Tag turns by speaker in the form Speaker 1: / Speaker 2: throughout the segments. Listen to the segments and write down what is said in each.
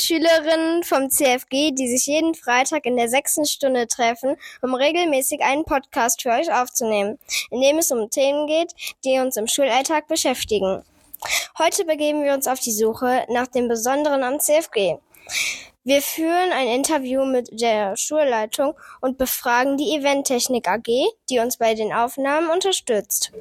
Speaker 1: sind Schülerinnen vom CFG, die sich jeden Freitag in der 6. Stunde treffen, um regelmäßig einen Podcast für euch aufzunehmen, in dem es um Themen geht, die uns im Schulalltag beschäftigen. Heute begeben wir uns auf die Suche nach dem Besonderen am CFG. Wir führen ein Interview mit der Schulleitung und befragen die Eventtechnik AG, die uns bei den Aufnahmen unterstützt.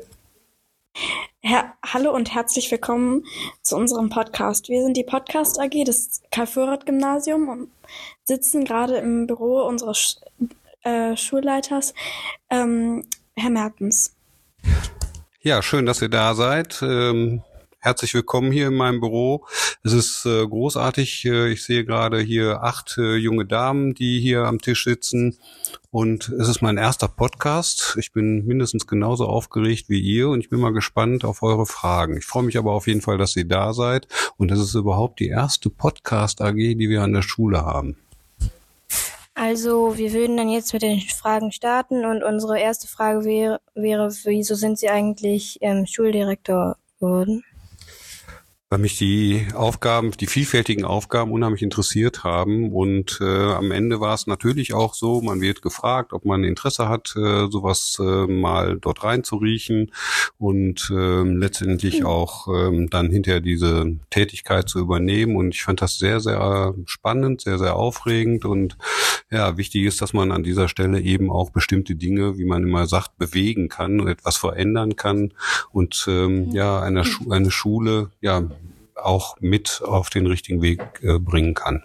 Speaker 2: Hallo und herzlich willkommen zu unserem Podcast. Wir sind die Podcast AG des Karl-Foerrath-Gymnasium und sitzen gerade im Büro unseres Schulleiters, Herr Mertens.
Speaker 3: Ja, schön, dass ihr da seid. Herzlich willkommen hier in meinem Büro. Es ist großartig. Ich sehe gerade hier 8 junge Damen, die hier am Tisch sitzen. Und es ist mein erster Podcast. Ich bin mindestens genauso aufgeregt wie ihr und ich bin mal gespannt auf eure Fragen. Ich freue mich aber auf jeden Fall, dass ihr da seid. Und das ist überhaupt die erste Podcast AG, die wir an der Schule haben.
Speaker 4: Also wir würden dann jetzt mit den Fragen starten und unsere erste Frage wäre, wieso sind Sie eigentlich Schuldirektor geworden?
Speaker 3: Weil mich die vielfältigen Aufgaben unheimlich interessiert haben und am Ende war es natürlich auch so, man wird gefragt, ob man Interesse hat, sowas mal dort reinzuriechen und letztendlich auch dann hinterher diese Tätigkeit zu übernehmen und ich fand das sehr, sehr spannend, sehr, sehr aufregend und ja, wichtig ist, dass man an dieser Stelle eben auch bestimmte Dinge, wie man immer sagt, bewegen kann und etwas verändern kann und eine Schule, ja, auch mit auf den richtigen Weg bringen kann.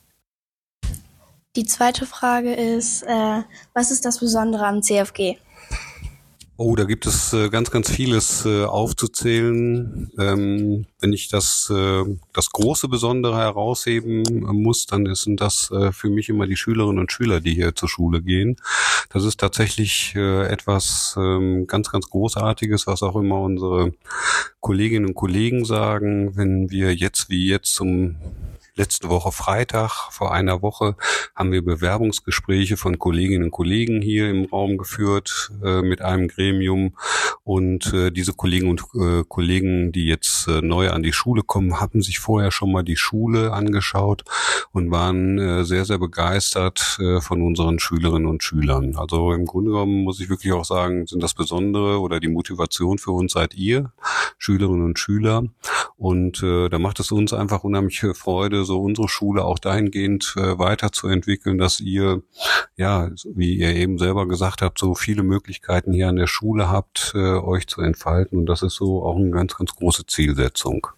Speaker 4: Die zweite Frage ist, was ist das Besondere am CFG?
Speaker 3: Oh, da gibt es ganz, ganz vieles aufzuzählen. Wenn ich das große Besondere herausheben muss, dann sind das für mich immer die Schülerinnen und Schüler, die hier zur Schule gehen. Das ist tatsächlich etwas ganz, ganz Großartiges, was auch immer unsere Kolleginnen und Kollegen sagen, wenn wir jetzt zum letzte Woche Freitag, vor einer Woche, haben wir Bewerbungsgespräche von Kolleginnen und Kollegen hier im Raum geführt mit einem Gremium. Und diese Kolleginnen und Kollegen, die jetzt neu an die Schule kommen, haben sich vorher schon mal die Schule angeschaut und waren sehr, sehr begeistert von unseren Schülerinnen und Schülern. Also im Grunde genommen muss ich wirklich auch sagen, sind das Besondere oder die Motivation für uns seid ihr, Schülerinnen und Schüler. Und da macht es uns einfach unheimlich Freude, so unsere Schule auch dahingehend weiterzuentwickeln, dass ihr, ja, wie ihr eben selber gesagt habt, so viele Möglichkeiten hier an der Schule habt, euch zu entfalten. Und das ist so auch eine ganz, ganz große Zielsetzung.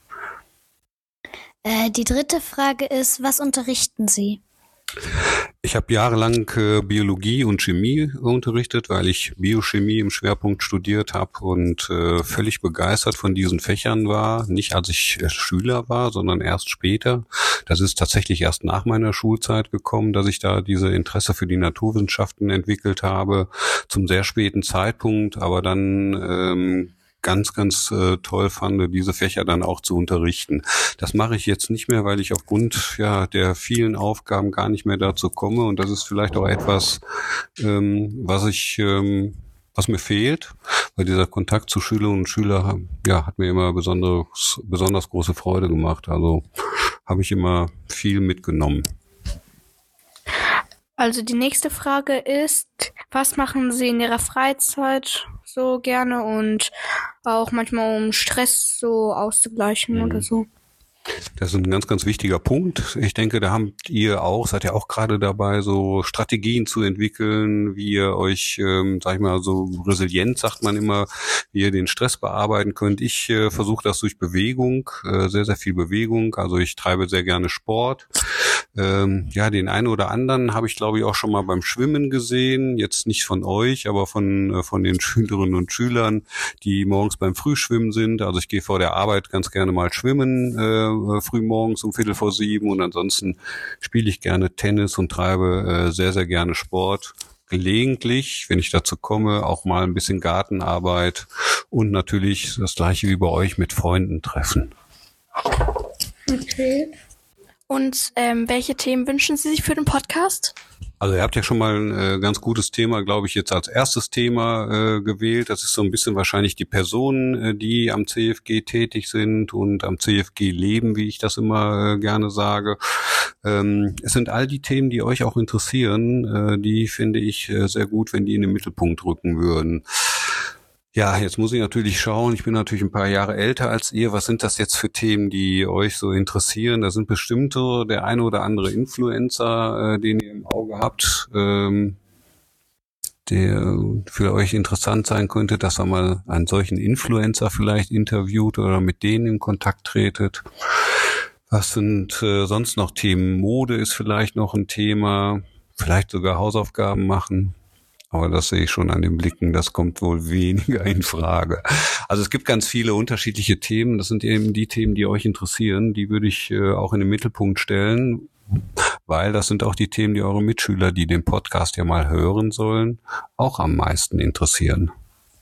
Speaker 5: Die dritte Frage ist, was unterrichten Sie?
Speaker 3: Ich habe jahrelang Biologie und Chemie unterrichtet, weil ich Biochemie im Schwerpunkt studiert habe und völlig begeistert von diesen Fächern war. Nicht als ich Schüler war, sondern erst später. Das ist tatsächlich erst nach meiner Schulzeit gekommen, dass ich da diese Interesse für die Naturwissenschaften entwickelt habe, zum sehr späten Zeitpunkt, aber dann ganz, ganz toll fand, diese Fächer dann auch zu unterrichten. Das mache ich jetzt nicht mehr, weil ich aufgrund der vielen Aufgaben gar nicht mehr dazu komme und das ist vielleicht auch etwas, was mir fehlt, weil dieser Kontakt zu Schülerinnen und Schülern hat mir immer besonders große Freude gemacht. Also habe ich immer viel mitgenommen.
Speaker 4: Also die nächste Frage ist, was machen Sie in Ihrer Freizeit so gerne und auch manchmal um Stress so auszugleichen oder so?
Speaker 3: Das ist ein ganz, ganz wichtiger Punkt. Ich denke, da seid ihr auch gerade dabei, so Strategien zu entwickeln, wie ihr euch, so resilient, sagt man immer, wie ihr den Stress bearbeiten könnt. Ich versuche das durch Bewegung, sehr, sehr viel Bewegung. Also ich treibe sehr gerne Sport. Den einen oder anderen habe ich, glaube ich, auch schon mal beim Schwimmen gesehen. Jetzt nicht von euch, aber von den Schülerinnen und Schülern, die morgens beim Frühschwimmen sind. Also ich gehe vor der Arbeit ganz gerne mal schwimmen, frühmorgens um 6:45 und ansonsten spiele ich gerne Tennis und treibe sehr, sehr gerne Sport. Gelegentlich, wenn ich dazu komme, auch mal ein bisschen Gartenarbeit und natürlich das Gleiche wie bei euch mit Freunden treffen.
Speaker 4: Okay. Und welche Themen wünschen Sie sich für den Podcast?
Speaker 3: Also ihr habt ja schon mal ein ganz gutes Thema, glaube ich, jetzt als erstes Thema gewählt. Das ist so ein bisschen wahrscheinlich die Personen, die am CFG tätig sind und am CFG leben, wie ich das immer gerne sage. Es sind all die Themen, die euch auch interessieren, die finde ich sehr gut, wenn die in den Mittelpunkt rücken würden. Ja, jetzt muss ich natürlich schauen, ich bin natürlich ein paar Jahre älter als ihr. Was sind das jetzt für Themen, die euch so interessieren? Da sind bestimmt so der eine oder andere Influencer, den ihr im Auge habt, der für euch interessant sein könnte, dass ihr mal einen solchen Influencer vielleicht interviewt oder mit denen in Kontakt tretet. Was sind sonst noch Themen? Mode ist vielleicht noch ein Thema, vielleicht sogar Hausaufgaben machen. Aber das sehe ich schon an den Blicken, das kommt wohl weniger in Frage. Also es gibt ganz viele unterschiedliche Themen. Das sind eben die Themen, die euch interessieren. Die würde ich auch in den Mittelpunkt stellen, weil das sind auch die Themen, die eure Mitschüler, die den Podcast ja mal hören sollen, auch am meisten interessieren.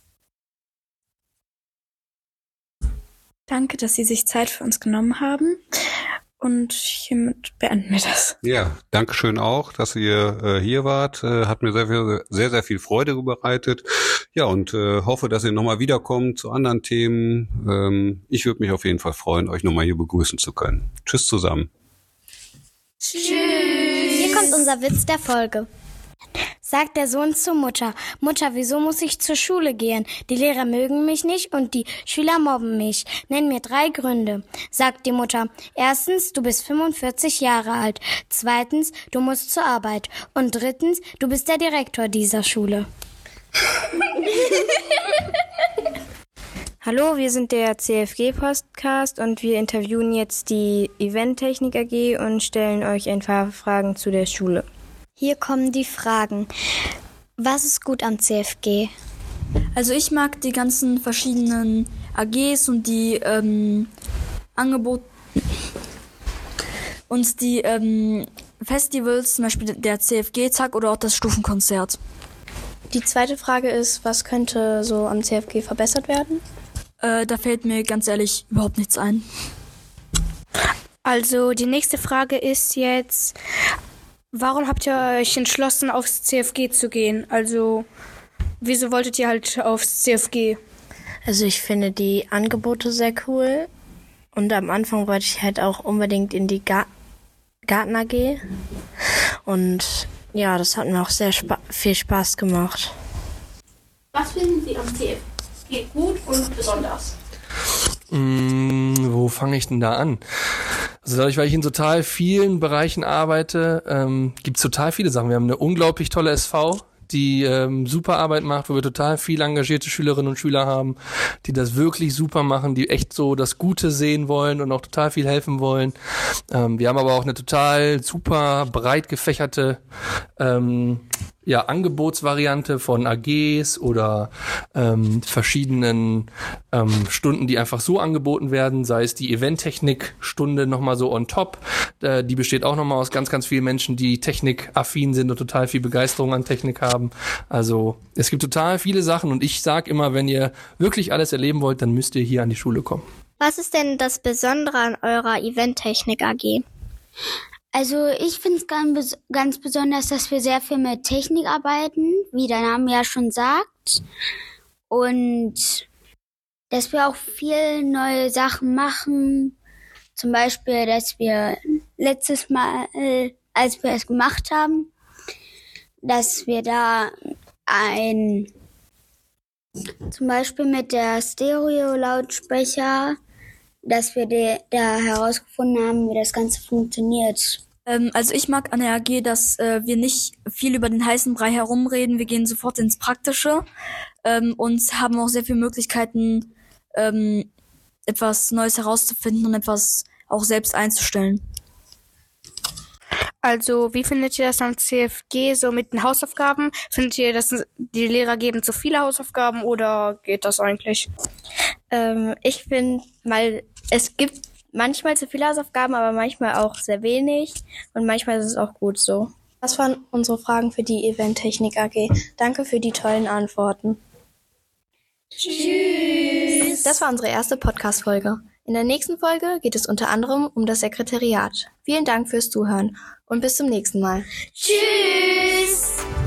Speaker 2: Danke, dass Sie sich Zeit für uns genommen haben. Und hiermit beenden wir das.
Speaker 3: Ja, danke schön auch, dass ihr hier wart. Hat mir sehr viel Freude bereitet. Ja, und hoffe, dass ihr nochmal wiederkommt zu anderen Themen. Ich würde mich auf jeden Fall freuen, euch nochmal hier begrüßen zu können. Tschüss zusammen.
Speaker 1: Tschüss. Hier kommt unser Witz der Folge. Sagt der Sohn zur Mutter: Mutter, wieso muss ich zur Schule gehen? Die Lehrer mögen mich nicht und die Schüler mobben mich. Nenn mir 3 Gründe. Sagt die Mutter: Erstens, du bist 45 Jahre alt. Zweitens, du musst zur Arbeit. Und drittens, du bist der Direktor dieser Schule.
Speaker 4: Hallo, wir sind der CFG-Podcast und wir interviewen jetzt die Eventtechnik AG und stellen euch ein paar Fragen zu der Schule.
Speaker 1: Hier kommen die Fragen. Was ist gut am CFG?
Speaker 2: Also ich mag die ganzen verschiedenen AGs und die Angebote und die Festivals, zum Beispiel der CFG-Tag oder auch das Stufenkonzert.
Speaker 6: Die zweite Frage ist, was könnte so am CFG verbessert werden?
Speaker 2: Da fällt mir ganz ehrlich überhaupt nichts ein.
Speaker 4: Also die nächste Frage ist jetzt: Warum habt ihr euch entschlossen, aufs CFG zu gehen? Also, wieso wolltet ihr halt aufs CFG?
Speaker 6: Also ich finde die Angebote sehr cool und am Anfang wollte ich halt auch unbedingt in die Garten AG und ja, das hat mir auch sehr viel Spaß gemacht.
Speaker 7: Was finden Sie am CFG gut und besonders?
Speaker 8: Wo fange ich denn da an? Also dadurch, weil ich in total vielen Bereichen arbeite, gibt es total viele Sachen. Wir haben eine unglaublich tolle SV, die super Arbeit macht, wo wir total viel engagierte Schülerinnen und Schüler haben, die das wirklich super machen, die echt so das Gute sehen wollen und auch total viel helfen wollen. Wir haben aber auch eine total super breit gefächerte Angebotsvariante von AGs oder verschiedenen Stunden, die einfach so angeboten werden, sei es die Eventtechnik-Stunde nochmal so on top. Die besteht auch nochmal aus ganz, ganz vielen Menschen, die technikaffin sind und total viel Begeisterung an Technik haben. Also es gibt total viele Sachen und ich sage immer, wenn ihr wirklich alles erleben wollt, dann müsst ihr hier an die Schule kommen.
Speaker 1: Was ist denn das Besondere an eurer Eventtechnik AG?
Speaker 9: Also ich finde es ganz besonders, dass wir sehr viel mit Technik arbeiten, wie der Name ja schon sagt. Und dass wir auch viel neue Sachen machen. Zum Beispiel, dass wir letztes Mal, als wir es gemacht haben, dass wir da zum Beispiel mit der Stereo-Lautsprecher, dass wir da herausgefunden haben, wie das Ganze funktioniert.
Speaker 2: Also ich mag an der AG, dass wir nicht viel über den heißen Brei herumreden. Wir gehen sofort ins Praktische und haben auch sehr viele Möglichkeiten, etwas Neues herauszufinden und etwas auch selbst einzustellen.
Speaker 4: Also, wie findet ihr das am CFG so mit den Hausaufgaben? Findet ihr, dass die Lehrer geben zu viele Hausaufgaben oder geht das eigentlich?
Speaker 6: Ich finde es gibt manchmal zu viele Hausaufgaben, aber manchmal auch sehr wenig und manchmal ist es auch gut so. Das waren unsere Fragen für die Eventtechnik AG. Danke für die tollen Antworten. Tschüss. Das war unsere erste Podcast-Folge.
Speaker 10: In der nächsten Folge geht es unter anderem um das Sekretariat. Vielen Dank fürs Zuhören und bis zum nächsten Mal.
Speaker 1: Tschüss!